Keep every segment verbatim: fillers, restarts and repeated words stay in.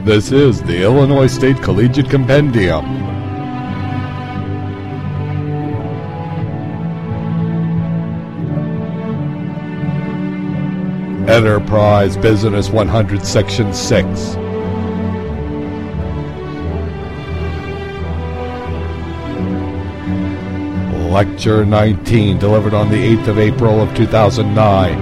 This is the Illinois State Collegiate Compendium. Enterprise Business one hundred, Section six. Lecture nineteen, delivered on the eighth of April of two thousand nine.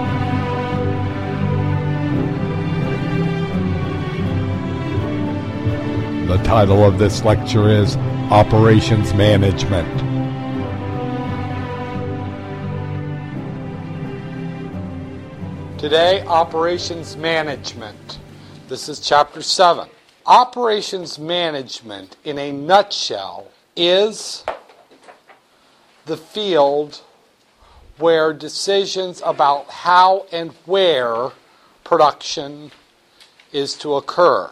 The title of this lecture is Operations Management. Today, Operations Management. This is Chapter seven. Operations Management, in a nutshell, is the field where decisions about how and where production is to occur.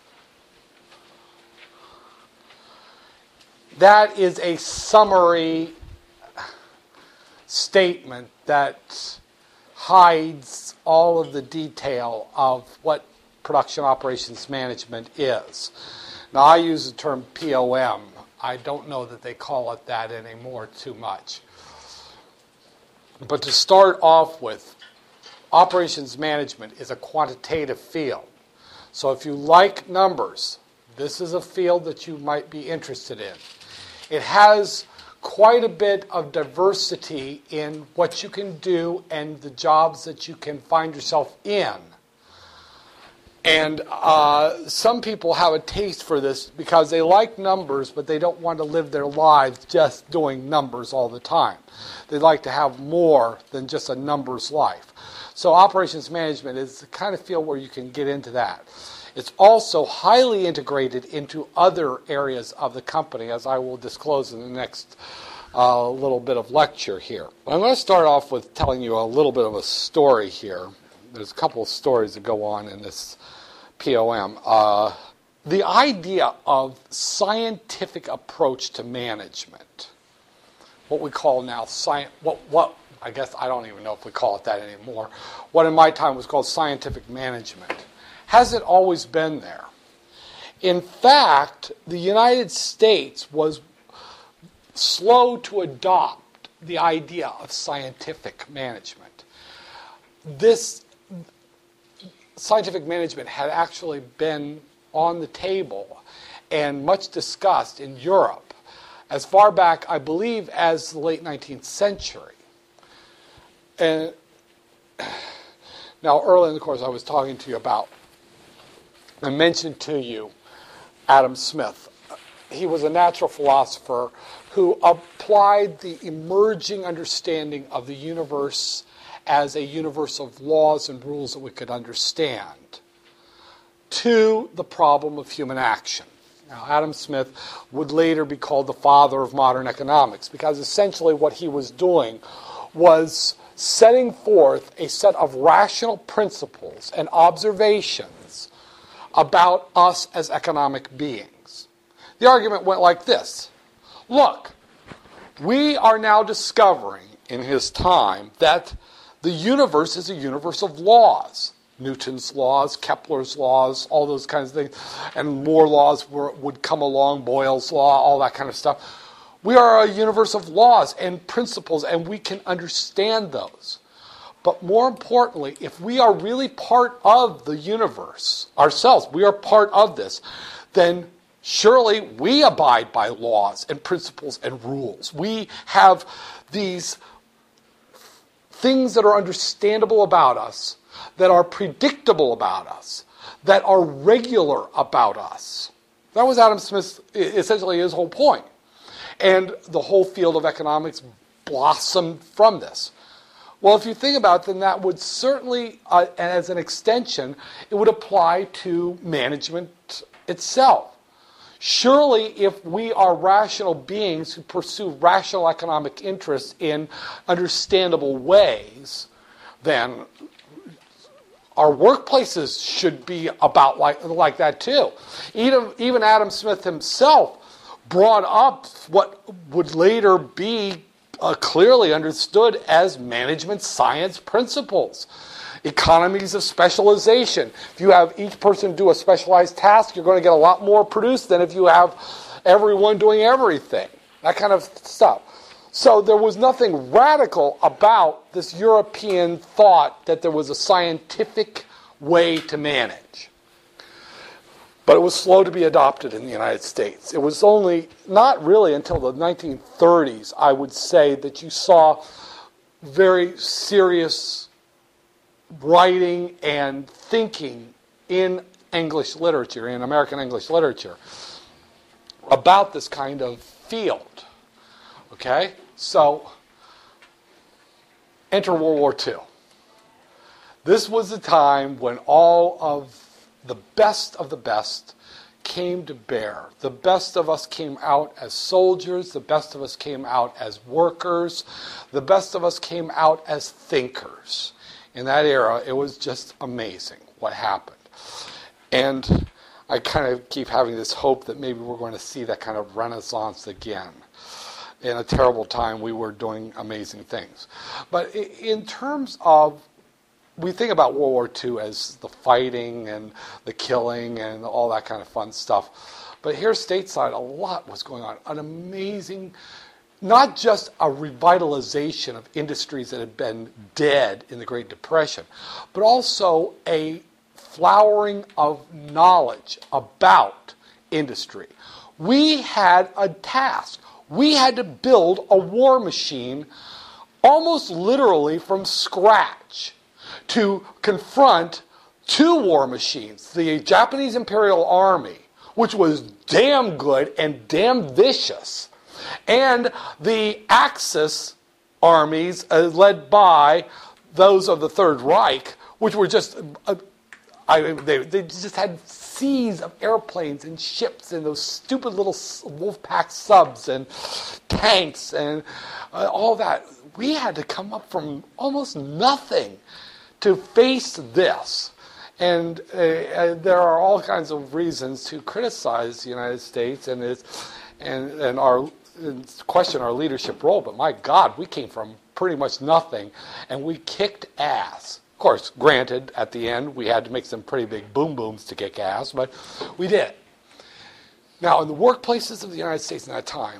That is a summary statement that hides all of the detail of what production operations management is. Now, I use the term P O M. I don't know that they call it that anymore too much. But to start off with, operations management is a quantitative field. So if you like numbers, this is a field that you might be interested in. It has quite a bit of diversity in what you can do and the jobs that you can find yourself in. And uh, some people have a taste for this because they like numbers, but they don't want to live their lives just doing numbers all the time. They like to have more than just a numbers life. So operations management is the kind of field where you can get into that. It's also highly integrated into other areas of the company, as I will disclose in the next uh, little bit of lecture here. I'm going to start off with telling you a little bit of a story here. There's a couple of stories that go on in this P O M. Uh, the idea of scientific approach to management, what we call now science, what, what I guess I don't even know if we call it that anymore, what in my time was called scientific management, hasn't always been there. In fact, the United States was slow to adopt the idea of scientific management. This scientific management had actually been on the table and much discussed in Europe as far back, I believe, as the late nineteenth century. And now, early in the course, I was talking to you about, I mentioned to you Adam Smith. He was a natural philosopher who applied the emerging understanding of the universe as a universe of laws and rules that we could understand to the problem of human action. Now, Adam Smith would later be called the father of modern economics because essentially what he was doing was setting forth a set of rational principles and observations about us as economic beings. The argument went like this. Look, we are now discovering in his time that the universe is a universe of laws. Newton's laws, Kepler's laws, all those kinds of things, and more laws were, would come along, Boyle's law, all that kind of stuff. We are a universe of laws and principles, and we can understand those. But more importantly, if we are really part of the universe ourselves, we are part of this, then surely we abide by laws and principles and rules. We have these things that are understandable about us, that are predictable about us, that are regular about us. That was Adam Smith's, essentially his whole point. And the whole field of economics blossomed from this. Well, if you think about it, then that would certainly, uh, as an extension, it would apply to management itself. Surely, if we are rational beings who pursue rational economic interests in understandable ways, then our workplaces should be about like, like that too. Even, even Adam Smith himself brought up what would later be uh, clearly understood as management science principles. Economies of specialization. If you have each person do a specialized task, you're going to get a lot more produced than if you have everyone doing everything. That kind of stuff. So there was nothing radical about this European thought that there was a scientific way to manage. But it was slow to be adopted in the United States. It was only, not really until the nineteen thirties, I would say, that you saw very serious writing and thinking in English literature, in American English literature, about this kind of field. Okay? So, enter World War Two. This was the time when all of the best of the best came to bear. The best of us came out as soldiers. The best of us came out as workers. The best of us came out as thinkers. In that era, it was just amazing what happened. And I kind of keep having this hope that maybe we're going to see that kind of renaissance again. In a terrible time, we were doing amazing things. But in terms of, we think about World War Two as the fighting and the killing and all that kind of fun stuff. But here stateside, a lot was going on. An amazing, not just a revitalization of industries that had been dead in the Great Depression, but also a flowering of knowledge about industry. We had a task. We had to build a war machine almost literally from scratch to confront two war machines, the Japanese Imperial Army, which was damn good and damn vicious, and the Axis armies uh, led by those of the Third Reich, which were just, uh, I, they, they just had seas of airplanes and ships and those stupid little Wolfpack subs and tanks and uh, all that. We had to come up from almost nothing to face this. And uh, uh, there are all kinds of reasons to criticize the United States and its, and, and our and question our leadership role. But my God, we came from pretty much nothing, and we kicked ass. Of course, granted, at the end, we had to make some pretty big boom booms to kick ass, but we did it. Now, in the workplaces of the United States in that time,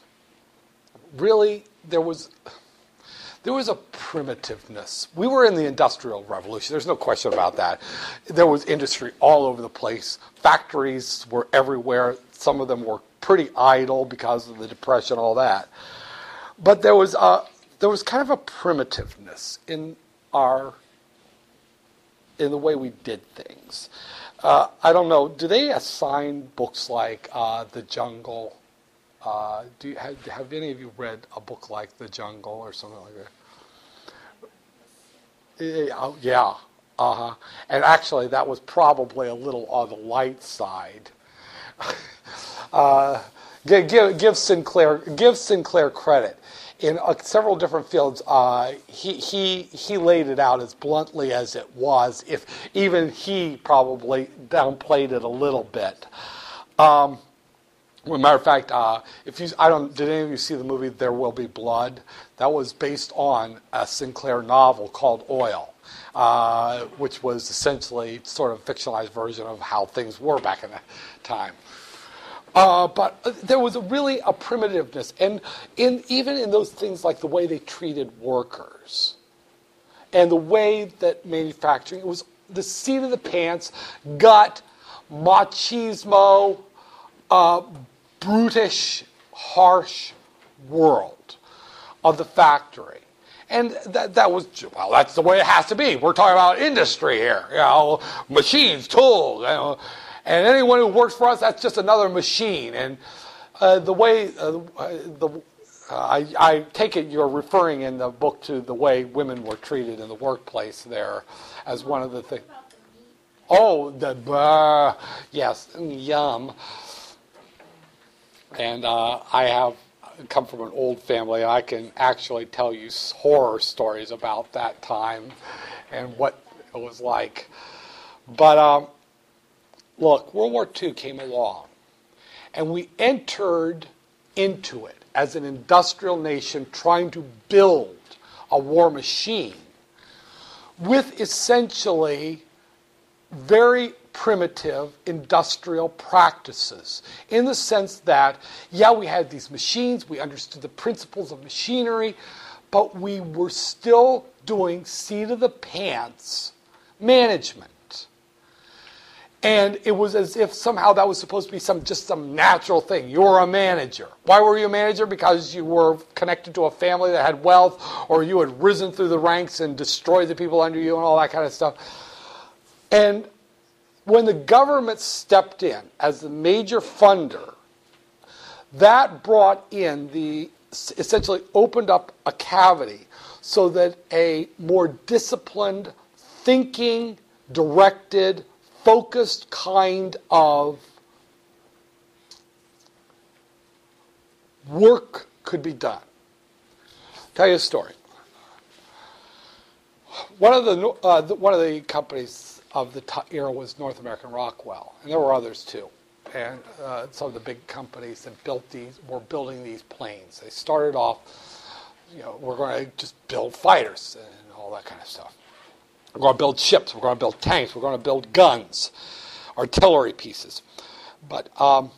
really, there was... There was a primitiveness. We were in the Industrial Revolution. There's no question about that. There was industry all over the place. Factories were everywhere. Some of them were pretty idle because of the Depression, all that. But there was a, there was kind of a primitiveness in our in the way we did things. Uh, I don't know. Do they assign books like uh, The Jungle? Uh, do you, have, have any of you read a book like The Jungle or something like that? Yeah, yeah, uh-huh. And actually, that was probably a little on the light side. uh, give, give, give Sinclair give Sinclair credit. In uh, several different fields, uh, he he he laid it out as bluntly as it was. If even he probably downplayed it a little bit. Um, As a matter of fact, uh, if you, I don't, did any of you see the movie There Will Be Blood? That was based on a Sinclair novel called Oil, uh, which was essentially sort of a fictionalized version of how things were back in that time. Uh, but there was a really a primitiveness, and in even in those things like the way they treated workers, and the way that manufacturing, it was the seat of the pants, gut, machismo, uh, brutish, harsh world of the factory. And that that was, well, that's the way it has to be. We're talking about industry here, you know, machines, tools, you know, and anyone who works for us, that's just another machine. And uh, the way, uh, the uh, I, I take it you're referring in the book to the way women were treated in the workplace there as one of the things. Oh, the, uh, yes, yum. And uh, I have come from an old family, and I can actually tell you horror stories about that time and what it was like. But um, look, World War Two came along, and we entered into it as an industrial nation trying to build a war machine with essentially very primitive industrial practices, in the sense that, yeah, we had these machines, we understood the principles of machinery, but we were still doing seat-of-the-pants management. And it was as if somehow that was supposed to be some just some natural thing. You're a manager. Why were you a manager? Because you were connected to a family that had wealth, or you had risen through the ranks and destroyed the people under you and all that kind of stuff. And when the government stepped in as the major funder, that brought in the, essentially opened up a cavity so that a more disciplined, thinking, directed, focused kind of work could be done. I'll tell you a story. One of the uh, one of the companies of the era was North American Rockwell, and there were others too. And uh, some of the big companies that built these were building these planes. They started off, you know, we're going to just build fighters and all that kind of stuff. We're going to build ships. We're going to build tanks. We're going to build guns, artillery pieces. But um,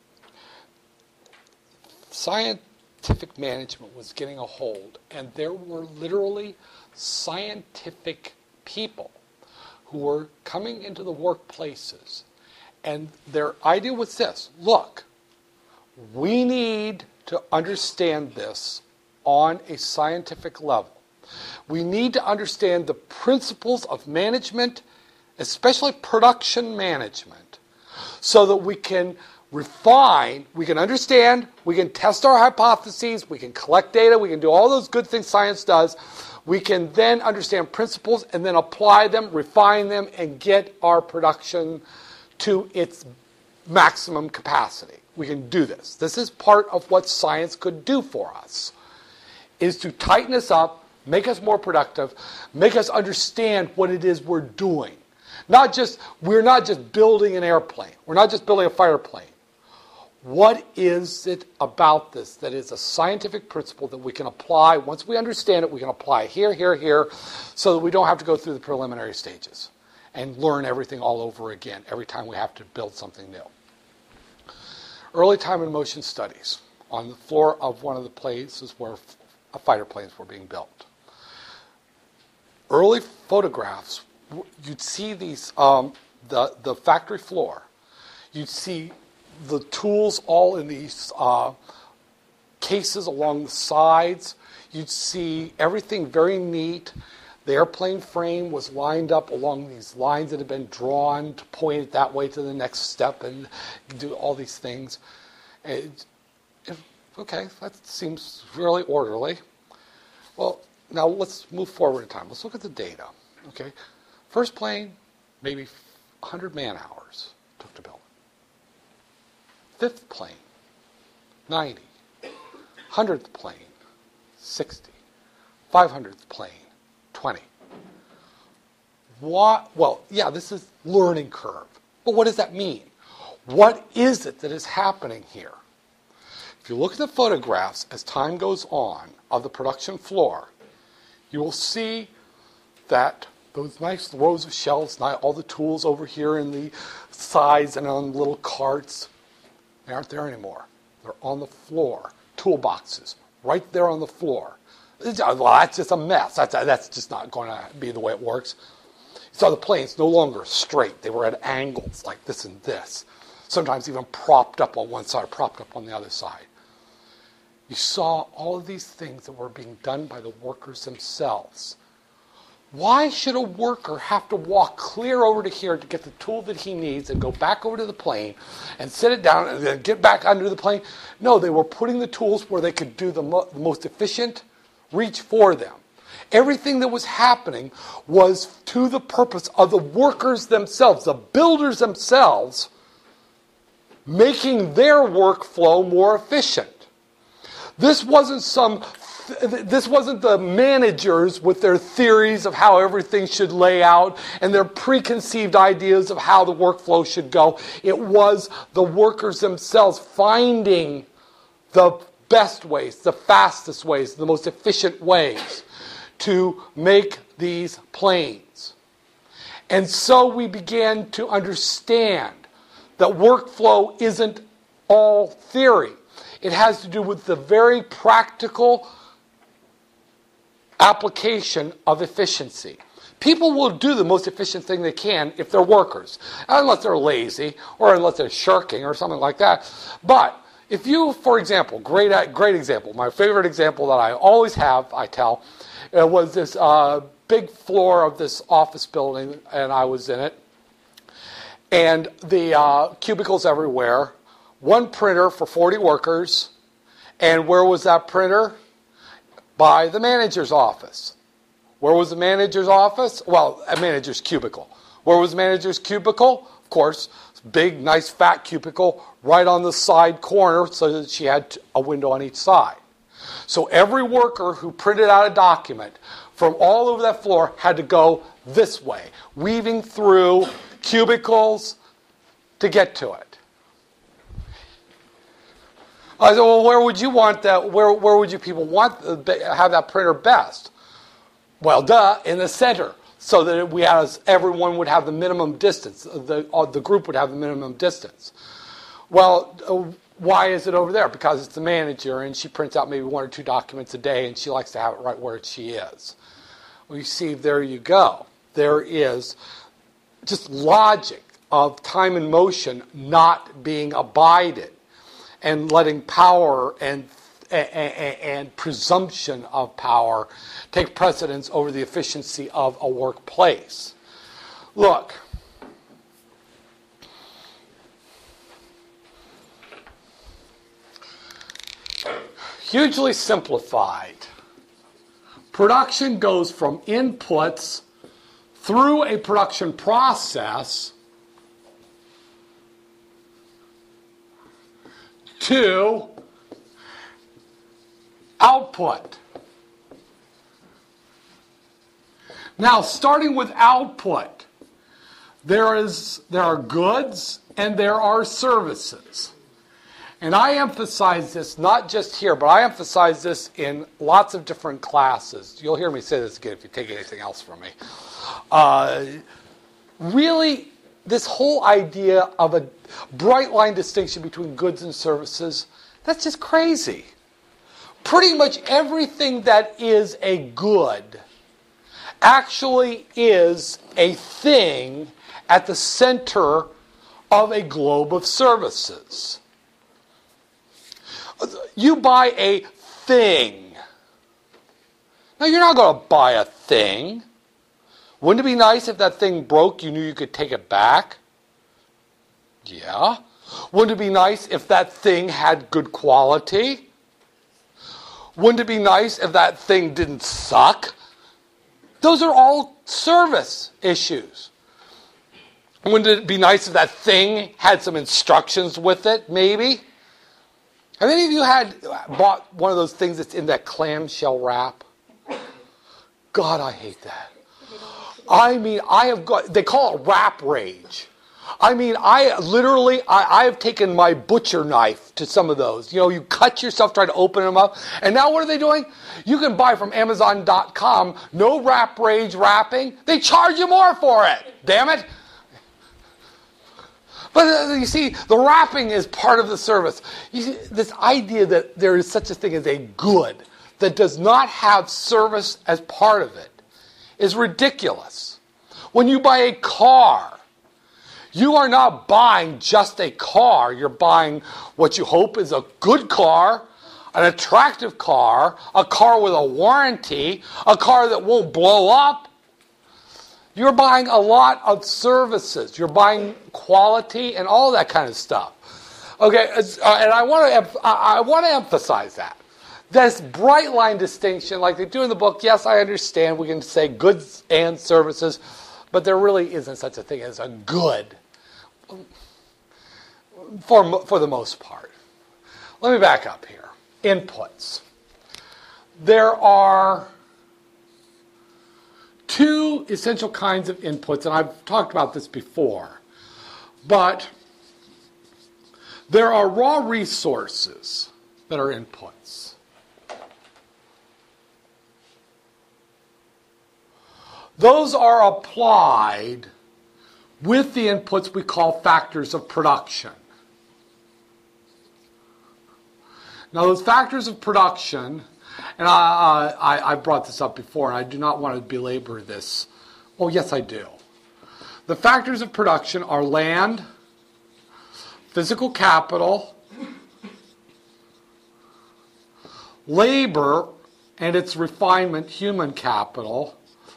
scientific management was getting a hold, and there were literally scientific people who were coming into the workplaces, and their idea was this: look, we need to understand this on a scientific level. We need to understand the principles of management, especially production management, so that we can refine, we can understand, we can test our hypotheses, we can collect data, we can do all those good things science does. We can then understand principles and then apply them, refine them, and get our production to its maximum capacity. We can do this. This is part of what science could do for us, is to tighten us up, make us more productive, make us understand what it is we're doing. Not just, we're not just building an airplane. We're not just building a fighter plane. What is it about this that is a scientific principle that we can apply? Once we understand it, we can apply here, here, here, so that we don't have to go through the preliminary stages and learn everything all over again every time we have to build something new. Early time and motion studies on the floor of one of the places where fighter planes were being built. Early photographs, you'd see these, um, the, the factory floor. You'd see the tools all in these uh, cases along the sides. You'd see everything very neat. The airplane frame was lined up along these lines that had been drawn to point it that way to the next step and do all these things. It, it, okay, that seems really orderly. Well, now let's move forward in time. Let's look at the data. Okay, first plane, maybe one hundred man hours took to build. Fifth plane, ninety. Hundredth plane, sixty. Five hundredth plane, twenty. What? Well, yeah, this is learning curve. But what does that mean? What is it that is happening here? If you look at the photographs as time goes on of the production floor, you will see that those nice rows of shelves, all the tools over here in the sides and on little carts, they aren't there anymore. They're on the floor. Toolboxes, right there on the floor. Well, that's just a mess. That's, that's just not going to be the way it works. You saw the planes no longer straight. They were at angles like this and this. Sometimes even propped up on one side or propped up on the other side. You saw all of these things that were being done by the workers themselves. Why should a worker have to walk clear over to here to get the tool that he needs and go back over to the plane and sit it down and then get back under the plane? No, they were putting the tools where they could do the, mo- the most efficient reach for them. Everything that was happening was to the purpose of the workers themselves, the builders themselves, making their workflow more efficient. This wasn't some This wasn't the managers with their theories of how everything should lay out and their preconceived ideas of how the workflow should go. It was the workers themselves finding the best ways, the fastest ways, the most efficient ways to make these planes. And so we began to understand that workflow isn't all theory. It has to do with the very practical application of efficiency. People will do the most efficient thing they can if they're workers, unless they're lazy or unless they're shirking or something like that. But if you, for example, great great example, my favorite example that I always have, I tell, it was this uh, big floor of this office building, and I was in it, and the uh, cubicles everywhere, one printer for forty workers, and where was that printer? By the manager's office. Where was the manager's office? Well, a manager's cubicle. Where was the manager's cubicle? Of course, big, nice, fat cubicle right on the side corner so that she had a window on each side. So every worker who printed out a document from all over that floor had to go this way, weaving through cubicles to get to it. I said, well, where would you want that? Where, where would you people want have that printer best? Well, duh, in the center, so that we has, everyone would have the minimum distance. The, uh, the group would have the minimum distance. Well, uh, why is it over there? Because it's the manager, and she prints out maybe one or two documents a day, and she likes to have it right where she is. Well, you see, there you go. There is just logic of time and motion not being abided, and letting power and and presumption of power take precedence over the efficiency of a workplace. Look, hugely simplified, production goes from inputs through a production process to output. Now, starting with output, there is there are goods and there are services. And I emphasize this not just here, but I emphasize this in lots of different classes. You'll hear me say this again if you take anything else from me. Uh, really, this whole idea of a bright line distinction between goods and services, that's just crazy. Pretty much everything that is a good actually is a thing at the center of a globe of services. You buy a thing. Now, you're not going to buy a thing. Wouldn't it be nice if that thing broke, you knew you could take it back? Yeah. Wouldn't it be nice if that thing had good quality? Wouldn't it be nice if that thing didn't suck? Those are all service issues. Wouldn't it be nice if that thing had some instructions with it, maybe? Have any of you had bought one of those things that's in that clamshell wrap? God, I hate that. I mean, I have got, they call it wrap rage. I mean, I literally, I, I have taken my butcher knife to some of those. You know, you cut yourself trying to open them up. And now what are they doing? You can buy from Amazon dot com, no wrap rage wrapping. They charge you more for it. Damn it. But uh, you see, the wrapping is part of the service. You see, this idea that there is such a thing as a good that does not have service as part of it is ridiculous. When you buy a car, you are not buying just a car. You're buying what you hope is a good car, an attractive car, a car with a warranty, a car that won't blow up. You're buying a lot of services. You're buying quality and all that kind of stuff. Okay, uh, and I want to I want to emphasize that. This bright line distinction, like they do in the book, yes, I understand. We can say goods and services, but there really isn't such a thing as a good for, for the most part. Let me back up here. Inputs. There are two essential kinds of inputs, and I've talked about this before, but there are raw resources that are inputs. those are applied with the inputs we call factors of production. Now, those factors of production, and I, I, I brought this up before, and I do not want to belabor this. Oh, yes, I do. The factors of production are land, physical capital, labor, and its refinement, human capital,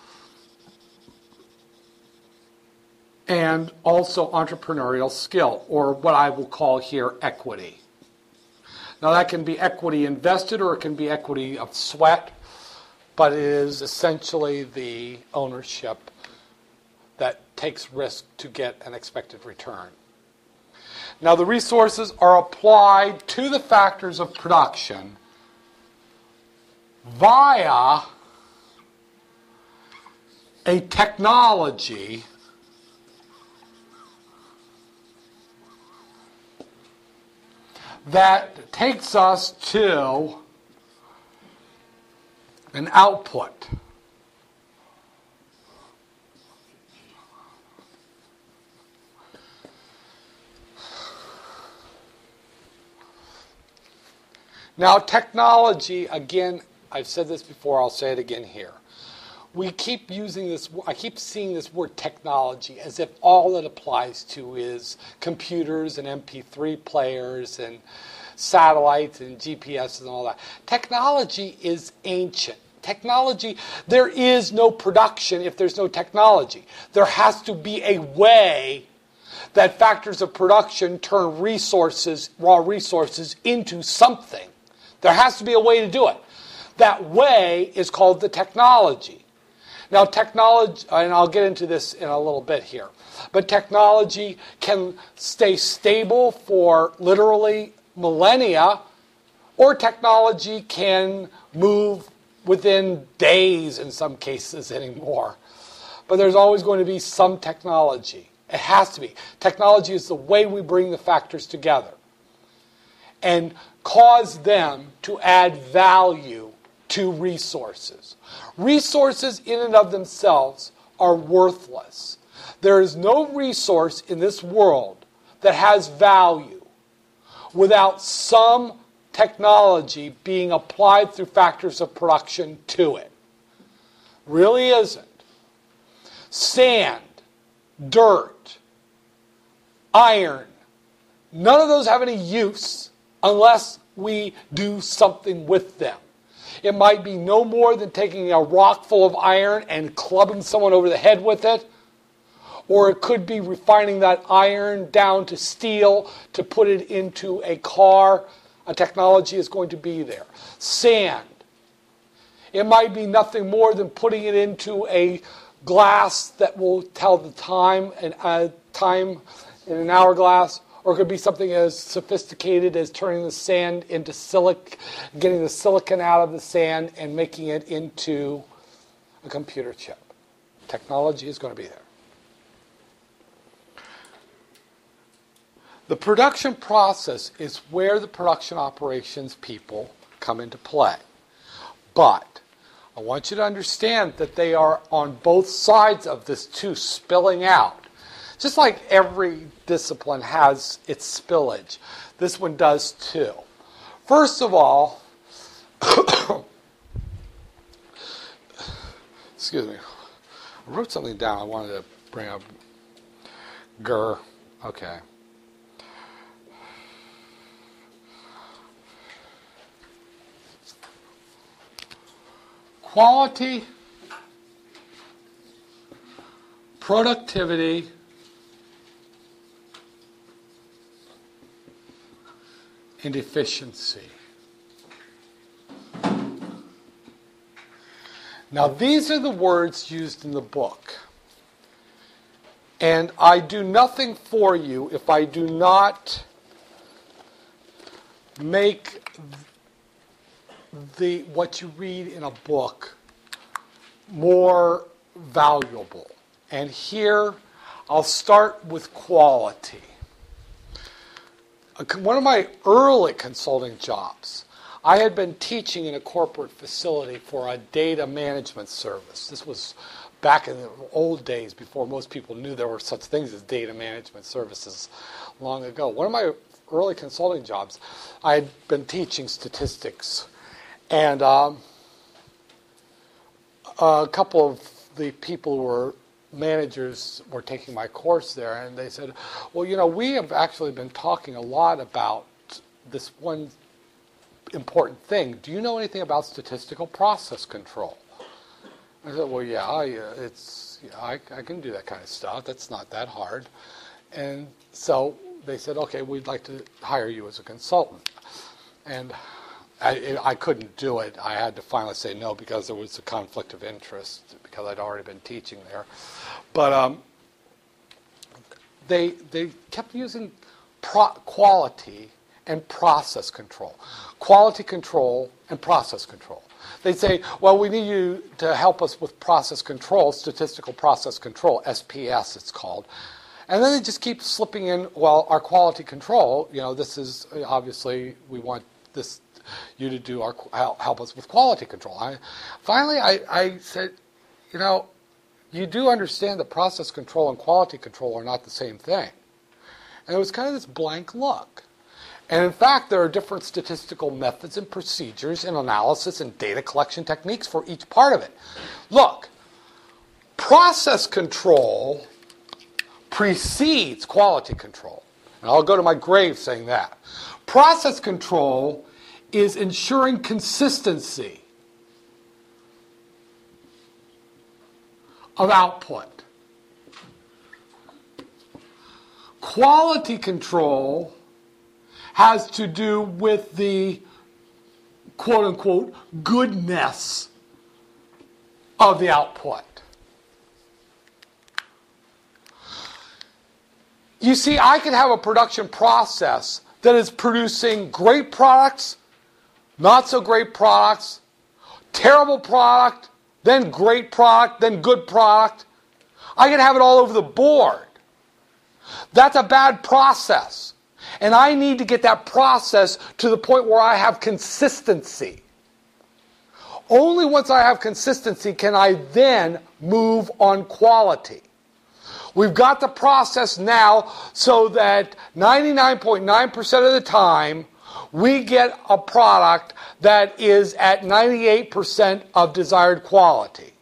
and also entrepreneurial skill, or what I will call here equity. Now, that can be equity invested or it can be equity of sweat, but it is essentially the ownership that takes risk to get an expected return. Now, the resources are applied to the factors of production via a technology that takes us to an output. Now, technology, again, I've said this before, I'll say it again here. We keep using this, I keep seeing this word technology as if all it applies to is computers and M P three players and satellites and G P S and all that. Technology is ancient. Technology, there is no production if there's no technology. There has to be a way that factors of production turn resources, raw resources, into something. There has to be a way to do it. That way is called the technology. Now, technology, and I'll get into this in a little bit here, but technology can stay stable for literally millennia, or technology can move within days in some cases anymore. But there's always going to be some technology. It has to be. Technology is the way we bring the factors together and cause them to add value to resources. Resources in and of themselves are worthless. There is no resource in this world that has value without some technology being applied through factors of production to it. Really isn't. Sand, dirt, iron, none of those have any use unless we do something with them. It might be no more than taking a rock full of iron and clubbing someone over the head with it. Or it could be refining that iron down to steel to put it into a car. A technology is going to be there. Sand. It might be nothing more than putting it into a glass that will tell the time, and uh, time in an hourglass. Or it could be something as sophisticated as turning the sand into silic, getting the silicon out of the sand and making it into a computer chip. Technology is going to be there. The production process is where the production operations people come into play. But I want you to understand that they are on both sides of this too, spilling out. Just like every discipline has its spillage, this one does too. First of all, excuse me, I wrote something down I wanted to bring up. Grr. Okay. Quality, productivity, and efficiency. Now, these are the words used in the book. And I do nothing for you if I do not make the what you read in a book more valuable. And here, I'll start with quality. One of my early consulting jobs, I had been teaching in a corporate facility for a data management service. This was back in the old days, before most people knew there were such things as data management services long ago. One of my early consulting jobs, I had been teaching statistics. And um, a couple of the people who were managers were taking my course there, and they said, well, you know, we have actually been talking a lot about this one important thing. Do you know anything about statistical process control? I said, well, yeah, I, uh, it's, yeah, I, I can do that kind of stuff. That's not that hard. And so they said, okay, we'd like to hire you as a consultant. And I, I couldn't do it. I had to finally say no because there was a conflict of interest because I'd already been teaching there. But um, they they kept using pro- quality and process control. Quality control and process control. They'd say, well, we need you to help us with process control, statistical process control, S P S it's called. And then they just keep slipping in, well, our quality control, you know, this is, obviously, we want this you to do our help us with quality control. I, finally, I, I said, you know, you do understand that process control and quality control are not the same thing. And it was kind of this blank look. And in fact, there are different statistical methods and procedures and analysis and data collection techniques for each part of it. Look, process control precedes quality control. And I'll go to my grave saying that. Process control is ensuring consistency of output. Quality control has to do with the quote-unquote goodness of the output. You see, I can have a production process that is producing great products, not so great products, terrible product, then great product, then good product. I can have it all over the board. That's a bad process. And I need to get that process to the point where I have consistency. Only once I have consistency can I then move on quality. We've got the process now so that ninety-nine point nine percent of the time we get a product that is at ninety-eight percent of desired quality.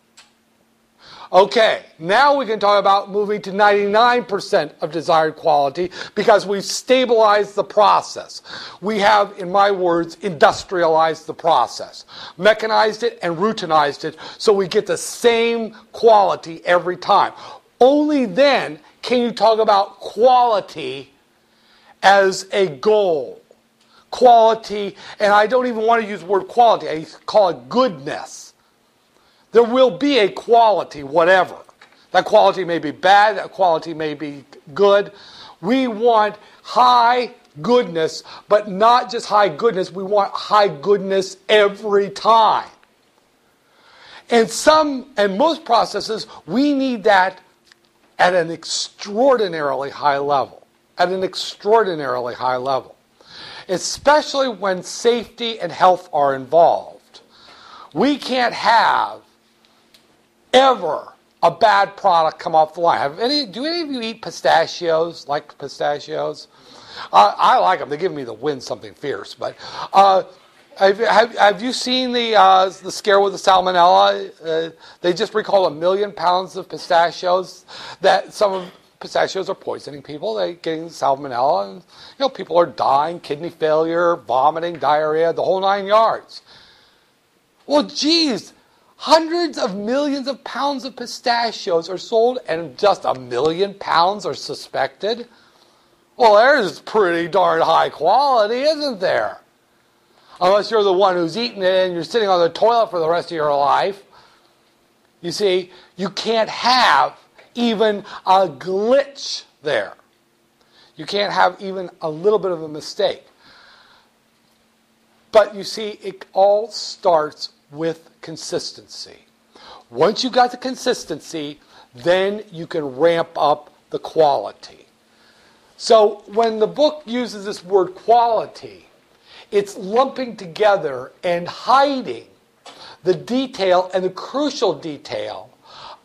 Okay, now we can talk about moving to ninety-nine percent of desired quality because we've stabilized the process. We have, in my words, industrialized the process, mechanized it and routinized it so we get the same quality every time. Only then can you talk about quality as a goal. Quality, and I don't even want to use the word quality, I call it goodness. There will be a quality, whatever. That quality may be bad, that quality may be good. We want high goodness, but not just high goodness, we want high goodness every time. And some, and most processes, we need that at an extraordinarily high level. At an extraordinarily high level. Especially when safety and health are involved. We can't have ever a bad product come off the line. Have any, do any of you eat pistachios? Like pistachios? Uh, I like them. They give me the wind something fierce. But uh, have, have, have you seen the uh, the scare with the salmonella? Uh, they just recalled a million pounds of pistachios. That some of pistachios are poisoning people. They're getting salmonella, and you know people are dying, kidney failure, vomiting, diarrhea, the whole nine yards. Well, geez, hundreds of millions of pounds of pistachios are sold, and just a million pounds are suspected. Well, there's pretty darn high quality, isn't there? Unless you're the one who's eating it and you're sitting on the toilet for the rest of your life. You see, you can't have even a glitch there. You can't have even a little bit of a mistake. But you see, it all starts with consistency. Once you got the consistency, then you can ramp up the quality. So when the book uses this word quality, it's lumping together and hiding the detail and the crucial detail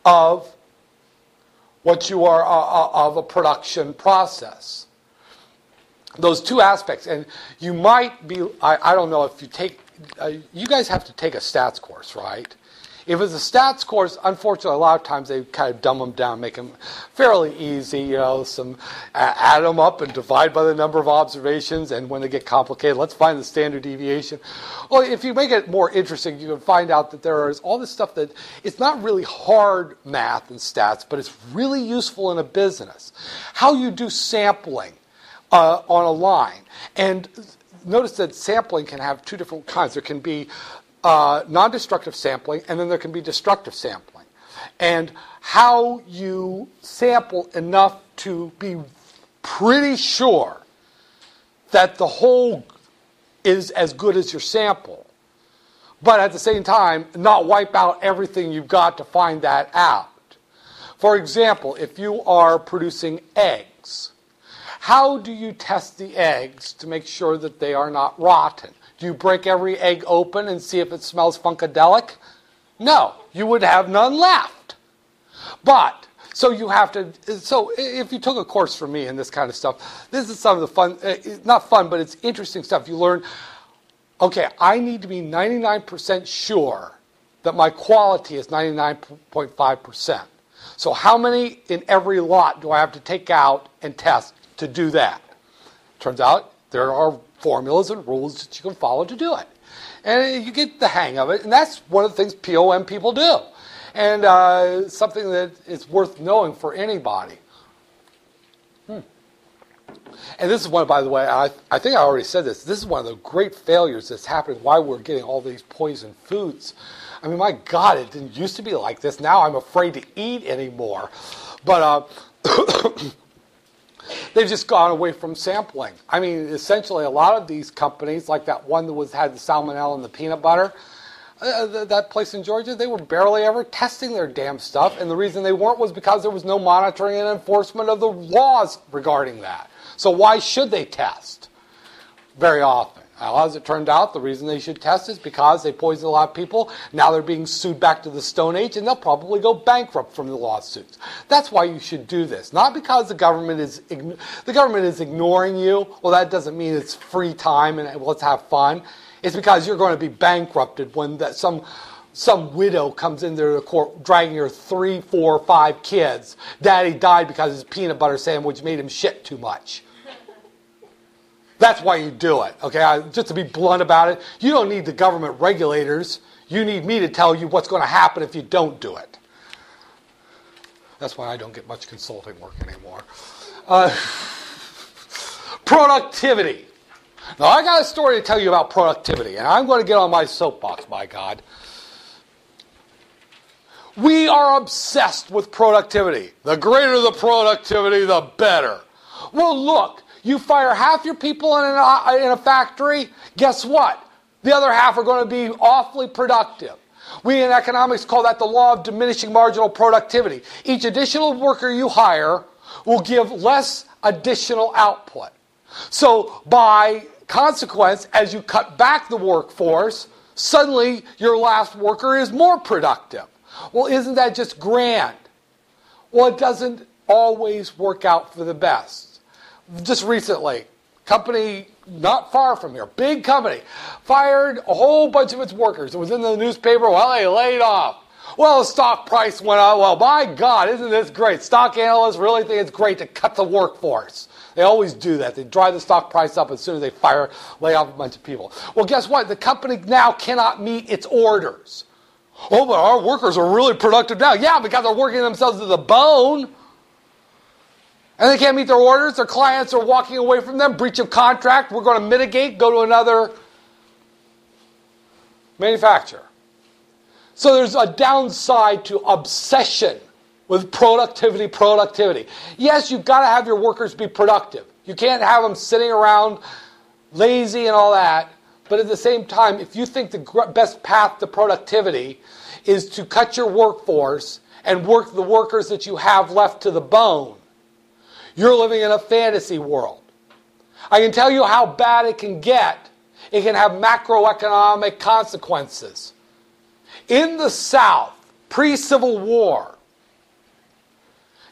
of what you are uh, of a production process. Those two aspects, and you might be, I, I don't know if you take, uh, you guys have to take a stats course, right? If it's a stats course, unfortunately, a lot of times they kind of dumb them down, make them fairly easy, you know, some uh, add them up and divide by the number of observations, and when they get complicated, let's find the standard deviation. Well, if you make it more interesting, you can find out that there is all this stuff that it's not really hard math and stats, but it's really useful in a business. How you do sampling uh, on a line. And notice that sampling can have two different kinds. There can be Uh, non-destructive sampling, and then there can be destructive sampling. And how you sample enough to be pretty sure that the whole is as good as your sample, but at the same time, not wipe out everything you've got to find that out. For example, if you are producing eggs, how do you test the eggs to make sure that they are not rotten? Do you break every egg open and see if it smells funkadelic? No, you would have none left. But, so you have to, so if you took a course from me and this kind of stuff, this is some of the fun, not fun, but it's interesting stuff. You learn, okay, I need to be ninety-nine percent sure that my quality is ninety-nine point five percent. So how many in every lot do I have to take out and test to do that? Turns out there are formulas and rules that you can follow to do it. And you get the hang of it, and that's one of the things P O M people do. And uh, something that is worth knowing for anybody. Hmm. And this is one, by the way, I, I think I already said this, this is one of the great failures that's happening, why we're getting all these poison foods. I mean, my God, it didn't used to be like this. Now I'm afraid to eat anymore. But uh, they've just gone away from sampling. I mean, essentially, a lot of these companies, like that one that was had the salmonella in the peanut butter, uh, that place in Georgia, they were barely ever testing their damn stuff. And the reason they weren't was because there was no monitoring and enforcement of the laws regarding that. So why should they test? Very often. Well, as it turned out, the reason they should test is because they poisoned a lot of people. Now they're being sued back to the Stone Age, and they'll probably go bankrupt from the lawsuits. That's why you should do this. Not because the government is the government is ignoring you. Well, that doesn't mean it's free time and let's have fun. It's because you're going to be bankrupted when that some some widow comes into the court dragging her three, four, five kids. Daddy died because his peanut butter sandwich made him shit too much. That's why you do it, okay? I, just to be blunt about it, you don't need the government regulators. You need me to tell you what's going to happen if you don't do it. That's why I don't get much consulting work anymore. Uh, productivity. Now, I got a story to tell you about productivity, and I'm going to get on my soapbox, by God. We are obsessed with productivity. The greater the productivity, the better. Well, look. You fire half your people in, an, in a factory, guess what? The other half are going to be awfully productive. We in economics call that the law of diminishing marginal productivity. Each additional worker you hire will give less additional output. So by consequence, as you cut back the workforce, suddenly your last worker is more productive. Well, isn't that just grand? Well, it doesn't always work out for the best. Just recently, company not far from here, big company, fired a whole bunch of its workers. It was in the newspaper, well, they laid off. Well, the stock price went up. Well, my God, isn't this great? Stock analysts really think it's great to cut the workforce. They always do that. They drive the stock price up as soon as they fire, lay off a bunch of people. Well, guess what? The company now cannot meet its orders. Oh, but our workers are really productive now. Yeah, because they're working themselves to the bone. And they can't meet their orders. Their clients are walking away from them. Breach of contract. We're going to mitigate. Go to another manufacturer. So there's a downside to obsession with productivity, productivity. Yes, you've got to have your workers be productive. You can't have them sitting around lazy and all that. But at the same time, if you think the best path to productivity is to cut your workforce and work the workers that you have left to the bone, you're living in a fantasy world. I can tell you how bad it can get. It can have macroeconomic consequences. In the South, pre-Civil War,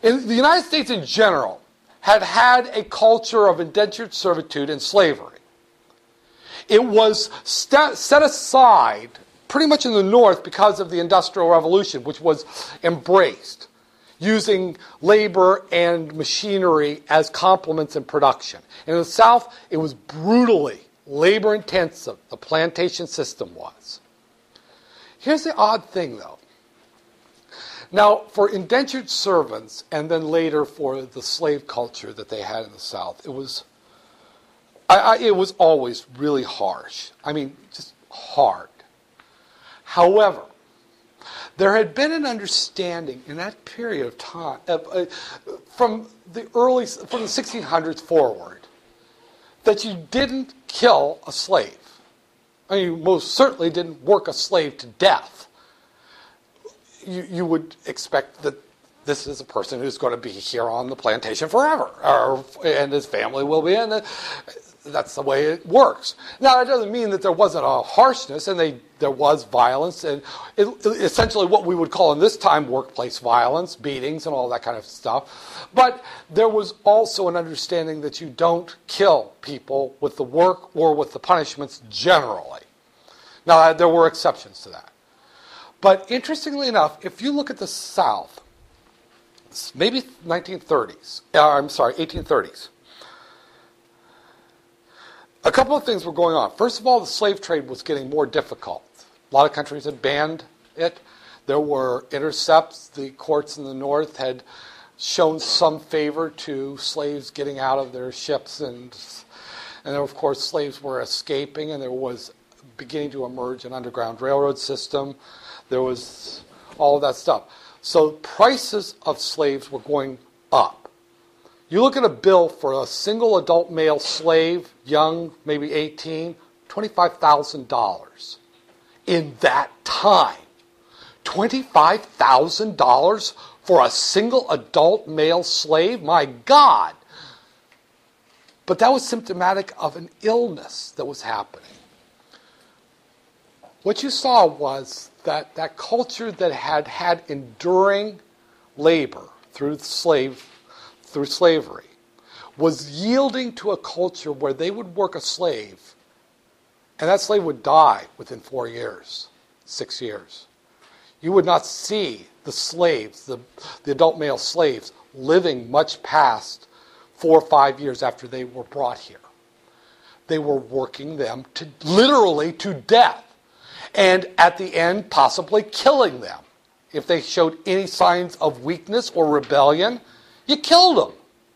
in the United States in general, had had a culture of indentured servitude and slavery. It was st- set aside pretty much in the North because of the Industrial Revolution, which was embraced, using labor and machinery as complements in production. In the South, it was brutally labor-intensive. The plantation system was. Here's the odd thing, though. Now, for indentured servants, and then later for the slave culture that they had in the South, it was, I, I, it was always really harsh. I mean, just hard. However, there had been an understanding in that period of time, uh, uh, from the early, from the sixteen hundreds forward, that you didn't kill a slave. I mean, you most certainly didn't work a slave to death. You, you would expect that this is a person who's going to be here on the plantation forever, or, and his family will be, and that's the way it works. Now, that doesn't mean that there wasn't a harshness, and they, there was violence, and it, essentially what we would call in this time workplace violence, beatings, and all that kind of stuff. But there was also an understanding that you don't kill people with the work or with the punishments generally. Now, there were exceptions to that. But interestingly enough, if you look at the South, maybe nineteen thirties, uh, I'm sorry, eighteen thirties, a couple of things were going on. First of all, the slave trade was getting more difficult. A lot of countries had banned it. There were intercepts. The courts in the North had shown some favor to slaves getting out of their ships, and and of course slaves were escaping, and there was beginning to emerge an underground railroad system. There was all of that stuff. So prices of slaves were going up. You look at a bill for a single adult male slave, young, maybe eighteen, twenty-five thousand dollars. In that time, twenty-five thousand dollars for a single adult male slave? My God! But that was symptomatic of an illness that was happening. What you saw was that that culture that had had enduring labor through slave, through slavery, was yielding to a culture where they would work a slave, and that slave would die within four years, six years. You would not see the slaves, the, the adult male slaves, living much past four or five years after they were brought here. They were working them to literally to death. And at the end, possibly killing them. If they showed any signs of weakness or rebellion, you killed them.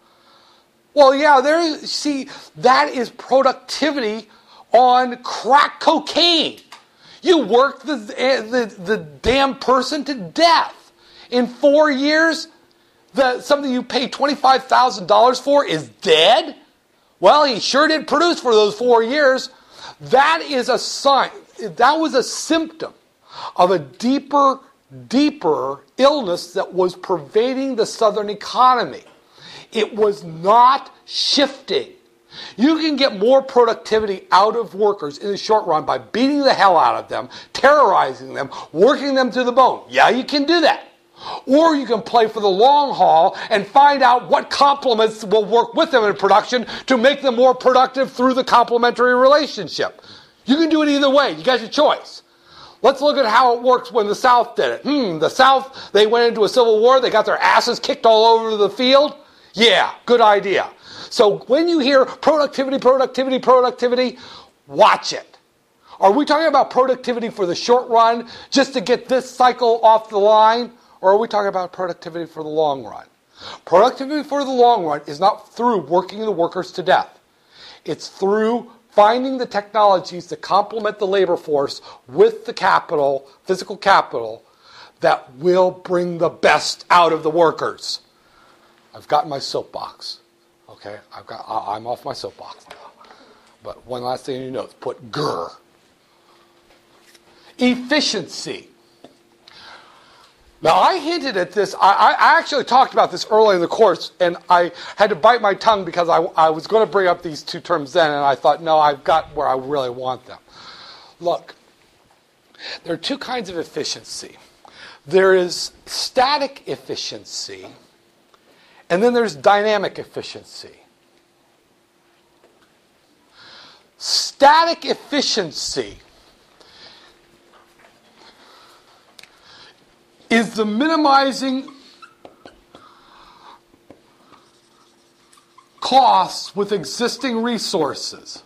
Well, yeah, there. See, that is productivity on crack cocaine. You work the, the, the damn person to death. In four years, the, something you paid twenty-five thousand dollars for is dead? Well, he sure did produce for those four years. That is a sign. That was a symptom of a deeper, deeper illness that was pervading the Southern economy. It was not shifting. You can get more productivity out of workers in the short run by beating the hell out of them, terrorizing them, working them to the bone. Yeah, you can do that. Or you can play for the long haul and find out what complements will work with them in production to make them more productive through the complementary relationship. You can do it either way. You got your choice. Let's look at how it works when the South did it. Hmm, the South, they went into a civil war. They got their asses kicked all over the field. Yeah, good idea. So when you hear productivity, productivity, productivity, watch it. Are we talking about productivity for the short run just to get this cycle off the line? Or are we talking about productivity for the long run? Productivity for the long run is not through working the workers to death. It's through finding the technologies that complement the labor force with the capital, physical capital, that will bring the best out of the workers. I've got my soapbox. Okay, I've got. I'm off my soapbox now. But one last thing you know, put grr. Efficiency. Now, I hinted at this. I, I actually talked about this early in the course, and I had to bite my tongue because I, I was going to bring up these two terms then, and I thought, no, I've got where I really want them. Look, there are two kinds of efficiency. There is static efficiency, And then there's dynamic efficiency. Static efficiency is the minimizing costs with existing resources.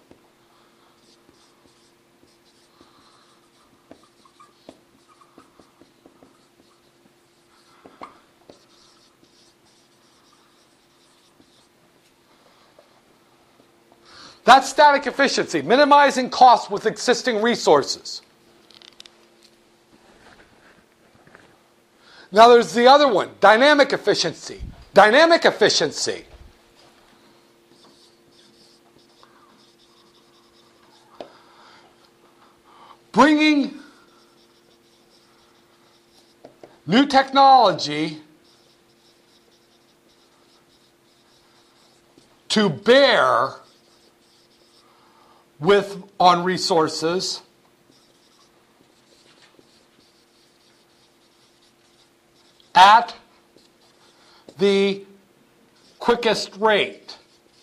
That's static efficiency, minimizing costs with existing resources. Now there's the other one, dynamic efficiency. Dynamic efficiency. Bringing new technology to bear with on resources at the quickest rate.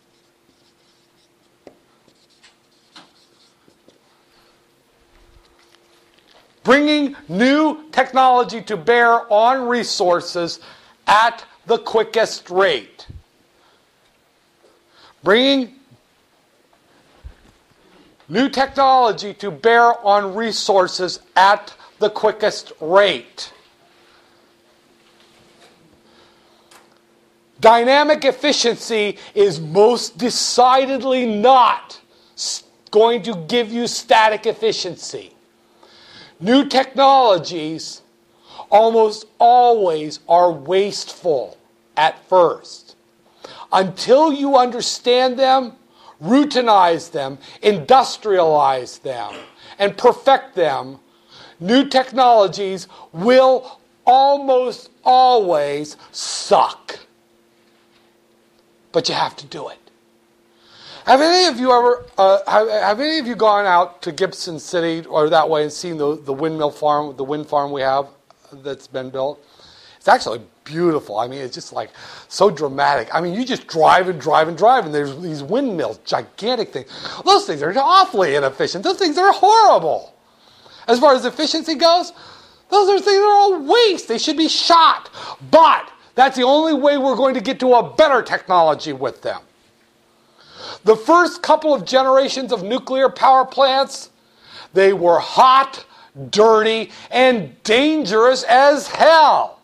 Bringing new technology to bear on resources at the quickest rate. Bringing new technology to bear on resources at the quickest rate. Dynamic efficiency is most decidedly not going to give you static efficiency. New technologies almost always are wasteful at first. Until you understand them, routinize them, industrialize them, and perfect them, new technologies will almost always suck. But you have to do it. Have any of you ever, uh, have, have any of you gone out to Gibson City or that way and seen the, the windmill farm, the wind farm we have that's been built? It's actually beautiful. I mean, it's just like so dramatic. I mean, you just drive and drive and drive, and there's these windmills, gigantic things. Those things are awfully inefficient. Those things are horrible. As far as efficiency goes, those are things that are all waste. They should be shot. But that's the only way we're going to get to a better technology with them. The first couple of generations of nuclear power plants, they were hot, dirty, and dangerous as hell.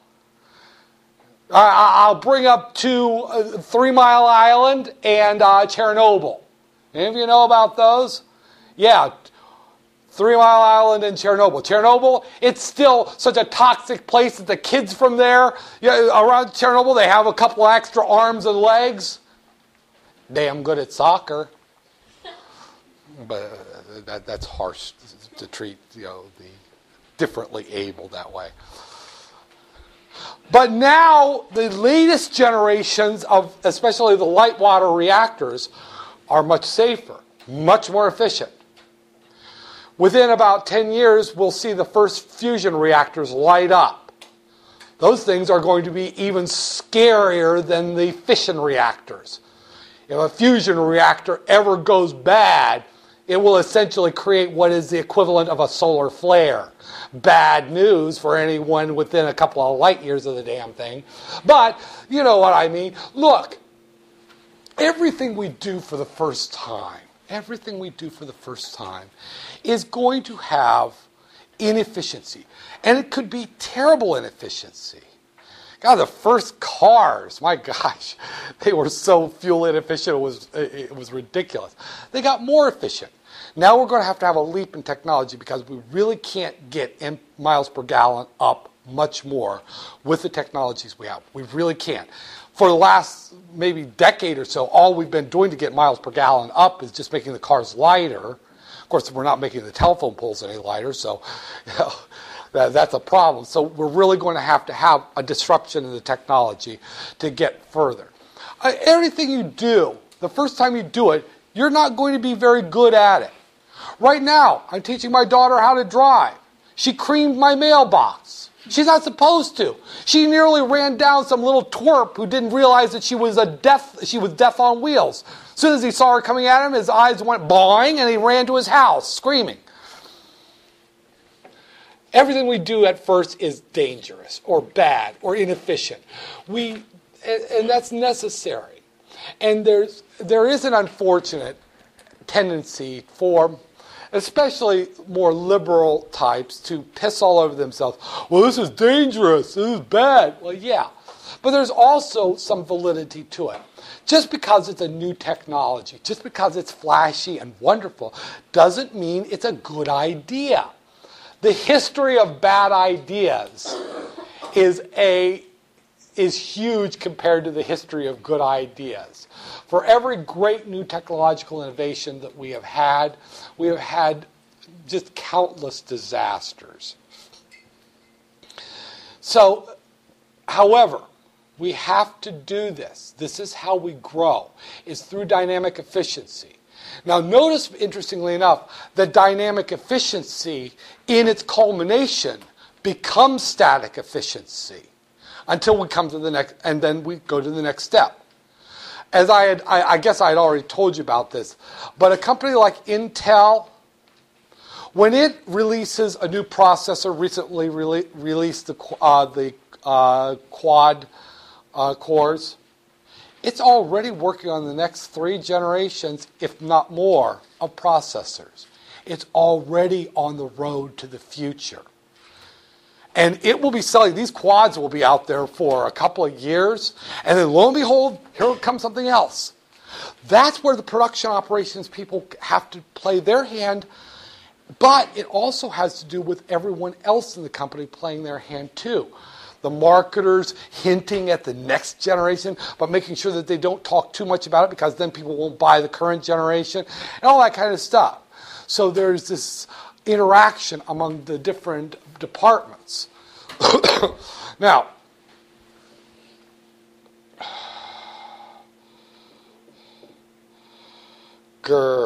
I'll bring up to uh, Three Mile Island and uh, Chernobyl. Any of you know about those? Yeah, Three Mile Island and Chernobyl. Chernobyl, it's still such a toxic place that the kids from there, you know, around Chernobyl, they have a couple extra arms and legs. Damn good at soccer. But uh, that, that's harsh to treat, you know, the differently able that way. But now, the latest generations of, especially the light water reactors, are much safer, much more efficient. Within about ten years, we'll see the first fusion reactors light up. Those things are going to be even scarier than the fission reactors. If a fusion reactor ever goes bad, it will essentially create what is the equivalent of a solar flare. Bad news for anyone within a couple of light years of the damn thing. But, you know what I mean. Look, everything we do for the first time, everything we do for the first time is going to have inefficiency. And it could be terrible inefficiency. God, the first cars, my gosh, they were so fuel inefficient, it was, it was ridiculous. They got more efficient. Now we're going to have to have a leap in technology because we really can't get in miles per gallon up much more with the technologies we have. We really can't. For the last maybe decade or so, all we've been doing to get miles per gallon up is just making the cars lighter. Of course, we're not making the telephone poles any lighter, so you know, that, that's a problem. So we're really going to have to have a disruption in the technology to get further. Uh, everything you do, the first time you do it, you're not going to be very good at it. Right now, I'm teaching my daughter how to drive. She creamed my mailbox. She's not supposed to. She nearly ran down some little twerp who didn't realize that she was a death. She was death on wheels. As soon as he saw her coming at him, his eyes went boing, and he ran to his house screaming. Everything we do at first is dangerous or bad or inefficient. We, and, and that's necessary. And there's there is an unfortunate tendency for, especially more liberal types, to piss all over themselves. Well, this is dangerous. This is bad. Well, yeah. But there's also some validity to it. Just because it's a new technology, just because it's flashy and wonderful, doesn't mean it's a good idea. The history of bad ideas is a is huge compared to the history of good ideas. For every great new technological innovation that we have had, we have had just countless disasters. So, however, we have to do this. This is how we grow, is through dynamic efficiency. Now, notice, interestingly enough, that dynamic efficiency, in its culmination, becomes static efficiency until we come to the next, and then we go to the next step. As I had, I, I guess I had already told you about this, but a company like Intel, when it releases a new processor, recently rele- released the uh, the uh, quad uh, cores, it's already working on the next three generations, if not more, of processors. It's already on the road to the future. And it will be selling, these quads will be out there for a couple of years, and then lo and behold, here comes something else. That's where the production operations people have to play their hand, but it also has to do with everyone else in the company playing their hand too. The marketers hinting at the next generation, but making sure that they don't talk too much about it because then people won't buy the current generation, and all that kind of stuff. So there's this interaction among the different departments. Now, grr,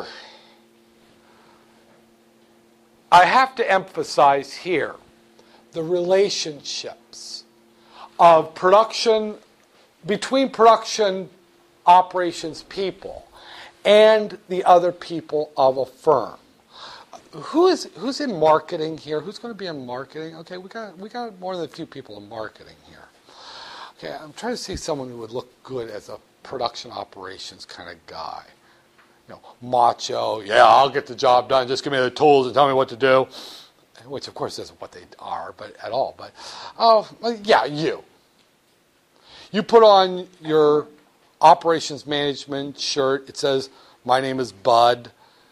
I have to emphasize here the relationships of production, between production operations people and the other people of a firm. Who is who's in marketing here? Who's going to be in marketing? Okay, we got we got more than a few people in marketing here. Okay, I'm trying to see someone who would look good as a production operations kind of guy. You know, macho. Yeah, I'll get the job done. Just give me the tools and tell me what to do. Which, of course, isn't what they are, but at all. But oh, yeah, you. You put on your operations management shirt. It says, "My name is Bud."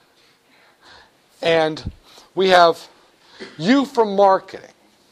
And we have you from marketing.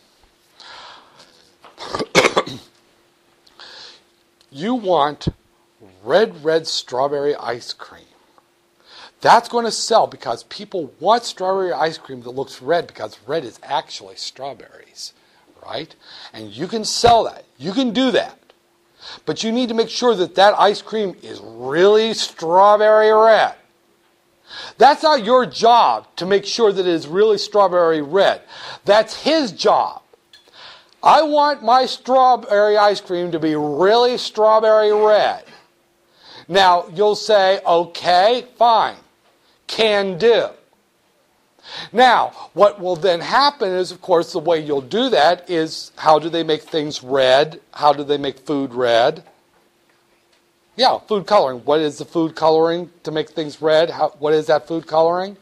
You want red, red strawberry ice cream. That's going to sell because people want strawberry ice cream that looks red because red is actually strawberries, right? And you can sell that. You can do that. But you need to make sure that that ice cream is really strawberry red. That's not your job to make sure that it is really strawberry red. That's his job. I want my strawberry ice cream to be really strawberry red. Now, you'll say, okay, fine, can do. Now, what will then happen is, of course, the way you'll do that is, how do they make things red? How do they make food red? Yeah, food coloring. What is the food coloring to make things red? How, what is that food coloring?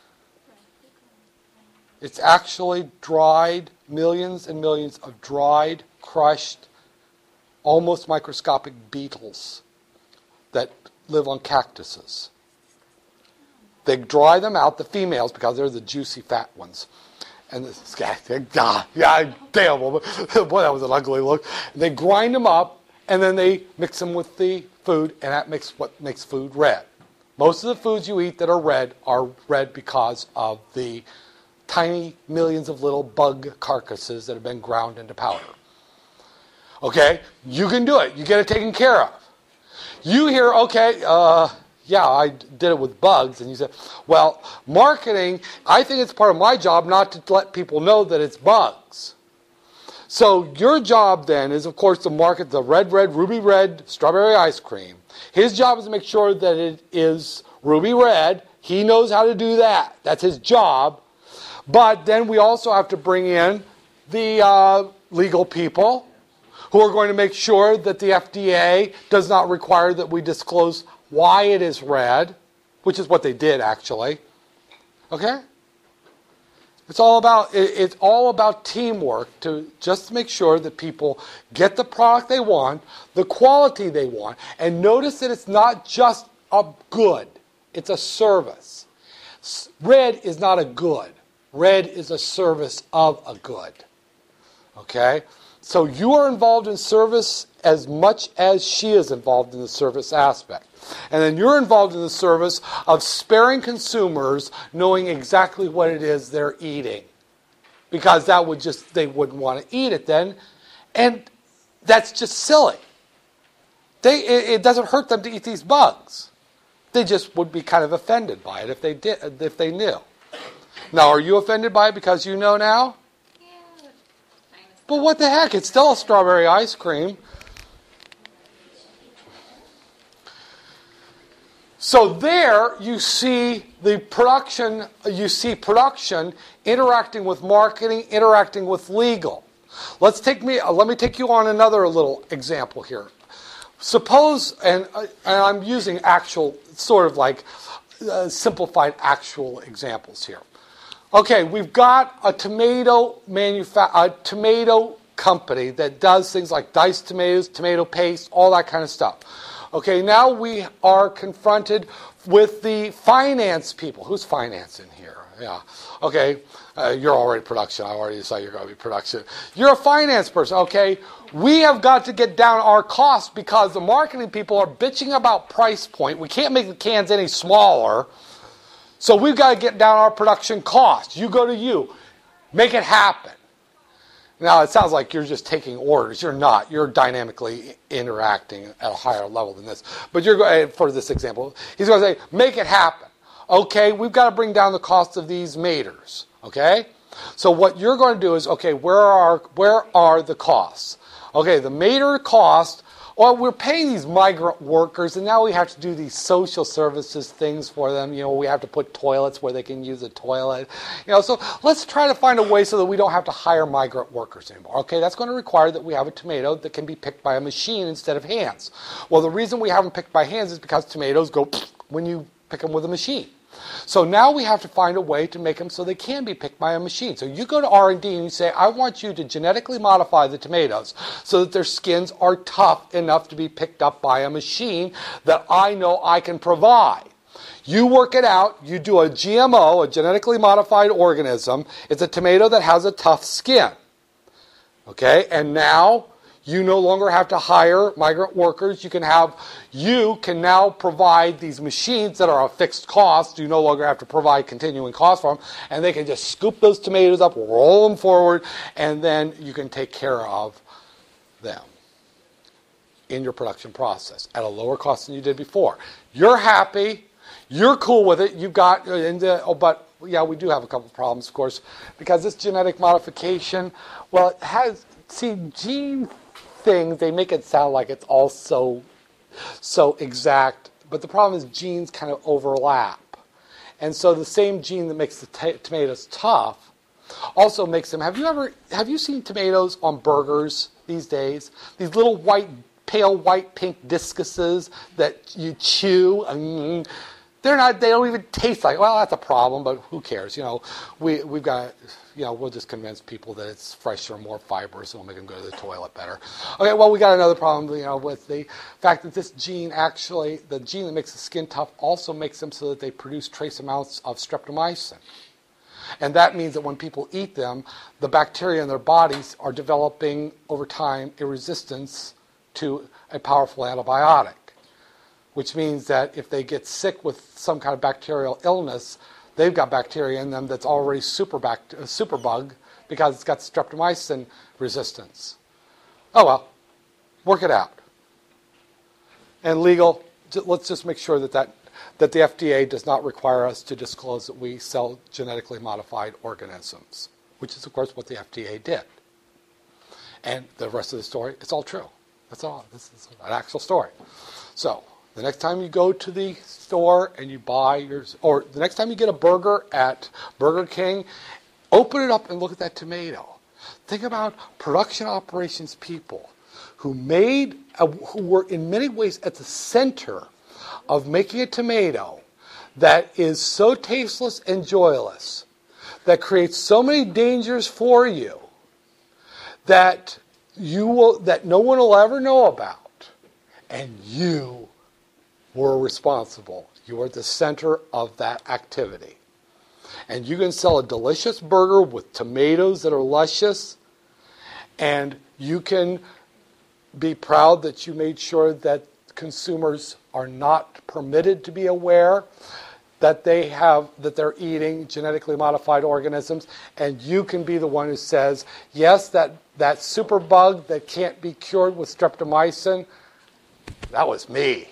It's actually dried, millions and millions of dried, crushed, almost microscopic beetles that live on cactuses. They dry them out, the females, because they're the juicy fat ones. And this guy, yeah, yeah, damn, boy, that was an ugly look. And they grind them up, and then they mix them with the food, and that makes what makes food red. Most of the foods you eat that are red are red because of the tiny millions of little bug carcasses that have been ground into powder. Okay, you can do it. You get it taken care of. You hear, okay, uh, yeah, I did it with bugs, and you say, well, marketing, I think it's part of my job not to let people know that it's bugs. So your job then is, of course, to market the red, red, ruby red strawberry ice cream. His job is to make sure that it is ruby red. He knows how to do that. That's his job. But then we also have to bring in the uh, legal people who are going to make sure that the F D A does not require that we disclose why it is red, which is what they did actually. Okay? It's all about it's all about teamwork to just make sure that people get the product they want, the quality they want, and notice that it's not just a good, it's a service. Red is not a good. Red is a service of a good. Okay? So you are involved in service as much as she is involved in the service aspect. And then you're involved in the service of sparing consumers knowing exactly what it is they're eating. Because that would just, they wouldn't want to eat it then. And that's just silly. They, it, it doesn't hurt them to eat these bugs. They just would be kind of offended by it if they did, if they knew. Now, are you offended by it because you know now? Yeah. But what the heck? It's still a strawberry ice cream. So there you see the production, you see production interacting with marketing, interacting with legal. Let's take me, let me take you on another little example here. Suppose, and, and I'm using actual, sort of like uh, simplified actual examples here. Okay, we've got a tomato manufa- a tomato company that does things like diced tomatoes, tomato paste, all that kind of stuff. Okay, now we are confronted with the finance people. Who's finance in here? Yeah. Okay, uh, you're already production. I already decided you're going to be production. You're a finance person. Okay, we have got to get down our costs because the marketing people are bitching about price point. We can't make the cans any smaller. So we've got to get down our production costs. You go to you. Make it happen. Now, it sounds like you're just taking orders. You're not. You're dynamically interacting at a higher level than this. But you're going, for this example, he's going to say, make it happen. Okay, we've got to bring down the cost of these maters. Okay? So what you're going to do is, okay, where are where are the costs? Okay, the mater cost, well, we're paying these migrant workers, and now we have to do these social services things for them. You know, we have to put toilets where they can use a toilet. You know, so let's try to find a way so that we don't have to hire migrant workers anymore. Okay, that's going to require that we have a tomato that can be picked by a machine instead of hands. Well, the reason we have them picked by hands is because tomatoes go when you pick them with a machine. So now we have to find a way to make them so they can be picked by a machine. So you go to R and D and you say, I want you to genetically modify the tomatoes so that their skins are tough enough to be picked up by a machine that I know I can provide. You work it out. You do a G M O, a genetically modified organism. It's a tomato that has a tough skin. Okay, and now you no longer have to hire migrant workers. You can have, you can now provide these machines that are a fixed cost. You no longer have to provide continuing costs for them. And they can just scoop those tomatoes up, roll them forward, and then you can take care of them in your production process at a lower cost than you did before. You're happy. You're cool with it. You've got, and the, oh, but yeah, we do have a couple of problems, of course, because this genetic modification, well, it has, see, gene things, they make it sound like it's all so, so exact. But the problem is genes kind of overlap. And so the same gene that makes the t- tomatoes tough also makes them, have you ever, have you seen tomatoes on burgers these days? These little white, pale white pink discuses that you chew. And they're not, they don't even taste like, well, that's a problem, but who cares? You know, we, we've got, you know, we'll just convince people that it's fresher, more fibrous, and we'll make them go to the toilet better. Okay, well, we got another problem, you know, with the fact that this gene actually, the gene that makes the skin tough also makes them so that they produce trace amounts of streptomycin. And that means that when people eat them, the bacteria in their bodies are developing, over time, a resistance to a powerful antibiotic. Which means that if they get sick with some kind of bacterial illness, they've got bacteria in them that's already super bact- superbug because it's got streptomycin resistance. Oh well, work it out. And legal, let's just make sure that, that, that the F D A does not require us to disclose that we sell genetically modified organisms, which is, of course, what the F D A did. And the rest of the story, it's all true. That's all. This is an actual story. So the next time you go to the store and you buy your, or the next time you get a burger at Burger King, open it up and look at that tomato. Think about production operations people who made, a, who were in many ways at the center of making a tomato that is so tasteless and joyless, that creates so many dangers for you, that you will, that no one will ever know about, and you were responsible. You were at the center of that activity. And you can sell a delicious burger with tomatoes that are luscious, and you can be proud that you made sure that consumers are not permitted to be aware that they have, that they're eating genetically modified organisms, and you can be the one who says, yes, that, that superbug that can't be cured with streptomycin, that was me.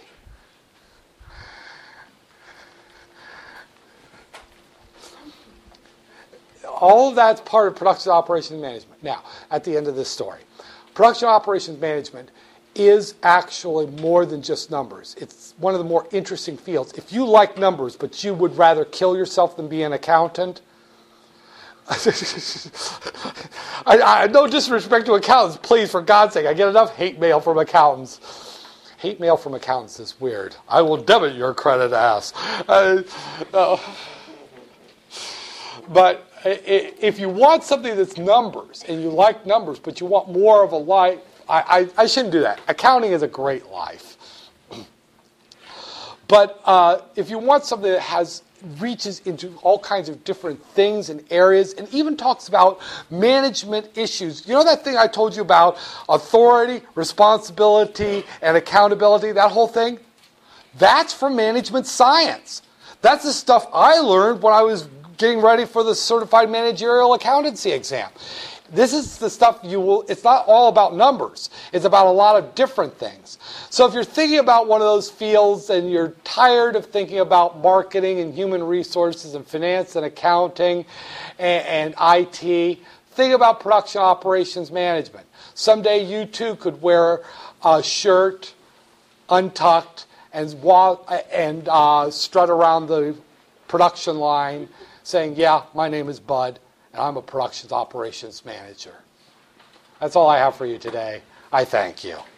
All of that's part of production operations management. Now, at the end of this story, production operations management is actually more than just numbers. It's one of the more interesting fields. If you like numbers, but you would rather kill yourself than be an accountant, I, I, no disrespect to accountants, please, for God's sake. I get enough hate mail from accountants. Hate mail from accountants is weird. I will debit your credit, ass. Uh, uh, but if you want something that's numbers, and you like numbers, but you want more of a life, I, I, I shouldn't do that. Accounting is a great life. But uh, if you want something that has reaches into all kinds of different things and areas, and even talks about management issues. You know that thing I told you about authority, responsibility, and accountability, that whole thing? That's from management science. That's the stuff I learned when I was getting ready for the Certified Managerial Accountancy exam. This is the stuff you will, it's not all about numbers. It's about a lot of different things. So if you're thinking about one of those fields and you're tired of thinking about marketing and human resources and finance and accounting and, and I T, think about production operations management. Someday you too could wear a shirt untucked and walk and uh, strut around the production line saying, yeah, my name is Bud, and I'm a productions operations manager. That's all I have for you today. I thank you.